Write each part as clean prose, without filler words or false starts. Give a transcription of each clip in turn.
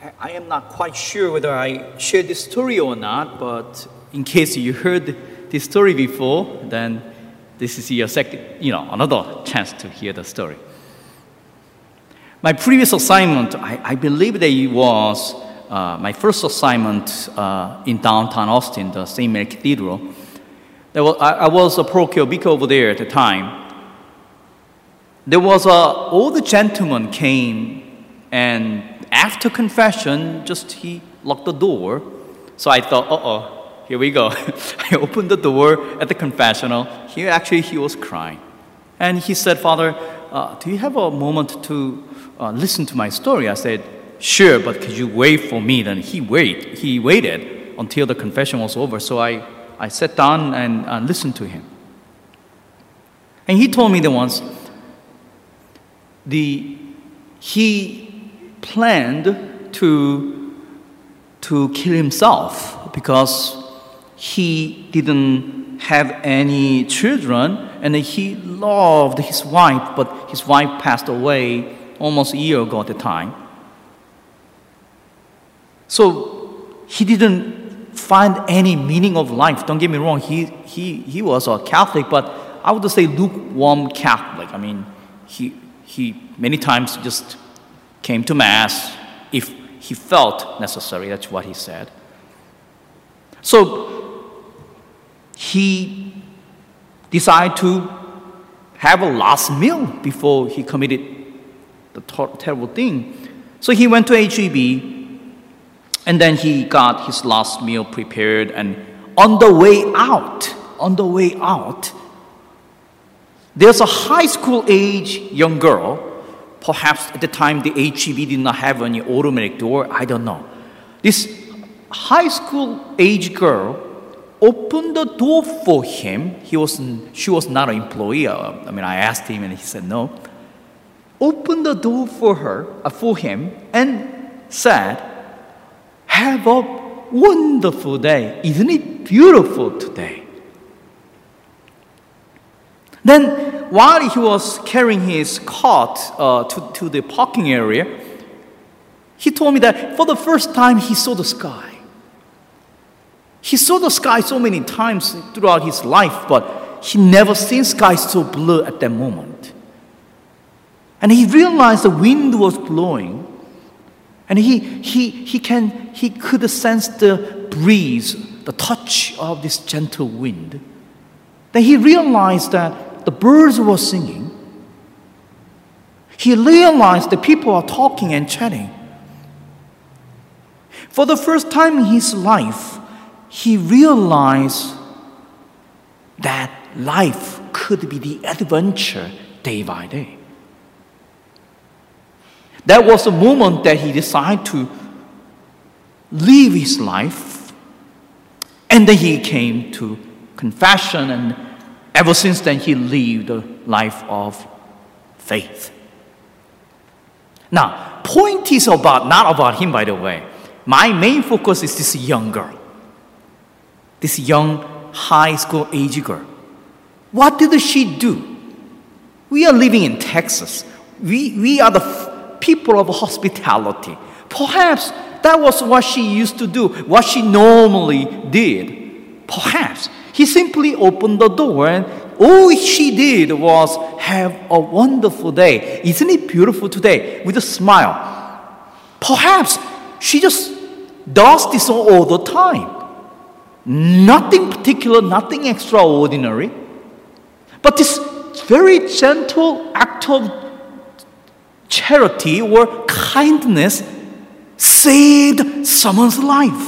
I am not quite sure whether I shared this story or not, but in case you heard this story before, then this is your another chance to hear the story. My previous assignment, I believe that it was my first assignment in downtown Austin, the St. Mary Cathedral. I was a parochial vicar over there at the time. There was an old gentleman came, and after confession, he locked the door. So I thought, here we go. I opened the door at the confessional. He was crying. And he said, Father, do you have a moment to listen to my story? I said, sure, but could you wait for me? Then he waited until the confession was over. So I sat down and listened to him. And he told me that once, he planned to kill himself because he didn't have any children, and he loved his wife, but his wife passed away almost a year ago at the time. So he didn't find any meaning of life. Don't get me wrong, he was a Catholic, but I would say lukewarm Catholic. I mean, he many times just came to Mass if he felt necessary. That's what he said. So he decided to have a last meal before he committed the terrible thing. So he went to HEB, and then he got his last meal prepared, and on the way out, there's a high school age young girl. Perhaps at the time the HEB did not have any automatic door, I don't know. This high school age girl opened the door for him. She was not an employee. I asked him and he said no. Opened the door for him and said, have a wonderful day. Isn't it beautiful today? Then, while he was carrying his cart to the parking area, he told me that for the first time he saw the sky. He saw the sky so many times throughout his life, but he never seen sky so blue at that moment. And he realized the wind was blowing, and he could sense the breeze, the touch of this gentle wind. Then he realized that the birds were singing. He realized that people are talking and chatting. For the first time in his life, he realized that life could be the adventure day by day. That was the moment that he decided to live his life, and then he came to confession, and ever since then, he lived a life of faith. Now, point is not about him, by the way. My main focus is this young girl, this young high school age girl. What did she do? We are living in Texas. We are the people of hospitality. Perhaps that was what she used to do, what she normally did. Perhaps. He simply opened the door, and all she did was have a wonderful day. Isn't it beautiful today? With a smile. Perhaps she just does this all the time. Nothing particular, nothing extraordinary. But this very gentle act of charity or kindness saved someone's life.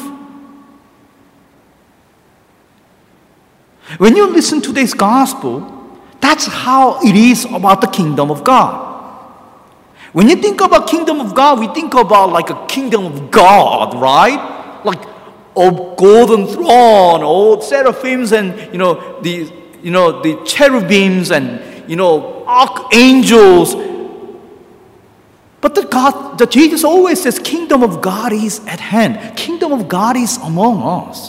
When you listen to this gospel, that's how it is about the kingdom of God. When you think about kingdom of God, we think about like a kingdom of God, right? Like a golden throne, all seraphims, and the cherubims, and archangels. But the Jesus always says, kingdom of God is at hand. Kingdom of God is among us.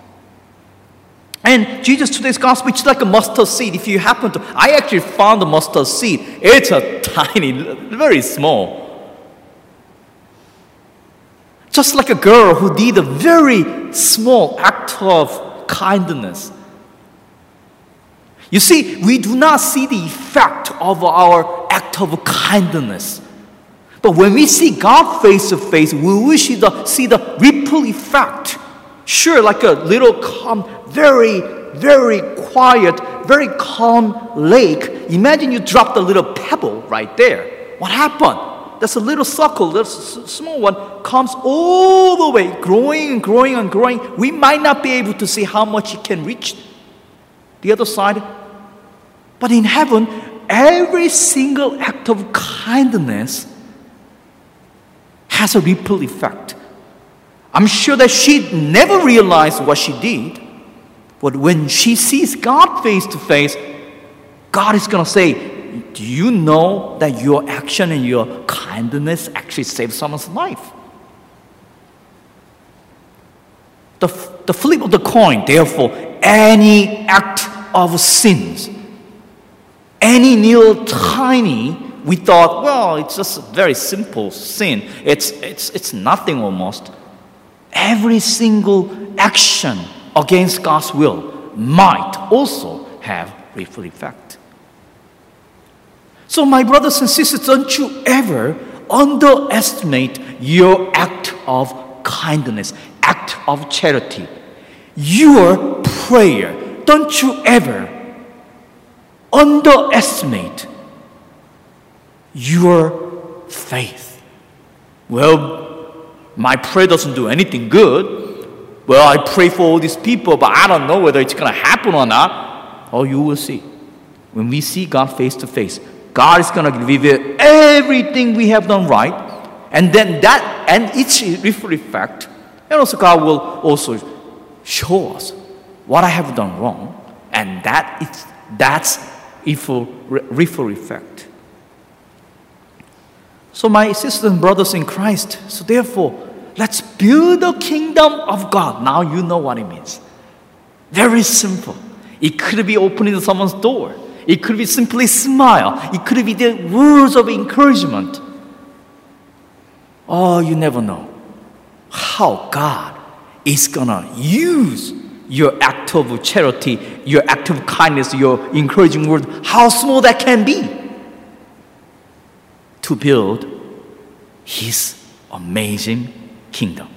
And Jesus today's gospel, it's like a mustard seed. If you happen to, I actually found the mustard seed. It's a tiny, very small. Just like a girl who did a very small act of kindness. You see, we do not see the effect of our act of kindness. But when we see God face to face, we will see the ripple effect. Sure, like a little calm, very, very quiet, very calm lake. Imagine you dropped a little pebble right there. What happened? There's a little circle, there's a small one, comes all the way, growing and growing and growing. We might not be able to see how much it can reach the other side. But in heaven, every single act of kindness has a ripple effect. I'm sure that she never realized what she did. But when she sees God face to face, God is going to say, do you know that your action and your kindness actually saved someone's life? The flip of the coin, therefore, any act of sins, any little tiny, we thought, well, it's just a very simple sin. It's nothing almost. Every single action against God's will might also have ripple effect. So my brothers and sisters, don't you ever underestimate your act of kindness, act of charity, your prayer. Don't you ever underestimate your faith. Well, my prayer doesn't do anything good. Well, I pray for all these people, but I don't know whether it's going to happen or not. Oh, you will see. When we see God face to face, God is going to reveal everything we have done right, and then that and its ripple effect, and also God will also show us what I have done wrong, and that's ripple effect. So my sisters and brothers in Christ, so therefore, let's build the kingdom of God. Now you know what it means. Very simple. It could be opening someone's door. It could be simply smile. It could be the words of encouragement. Oh, you never know how God is going to use your act of charity, your act of kindness, your encouraging word, how small that can be, to build His amazing kingdom.